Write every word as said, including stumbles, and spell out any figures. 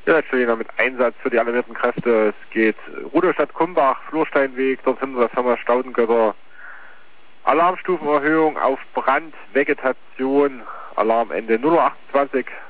Ja, natürlich noch mit Einsatz für die alarmierten Kräfte. Es geht Rudolstadt Kumbach, Flursteinweg, dort sind wir das Firma Staudengötter. Alarmstufenerhöhung auf Brand, Vegetation, Alarmende null Uhr achtundzwanzig.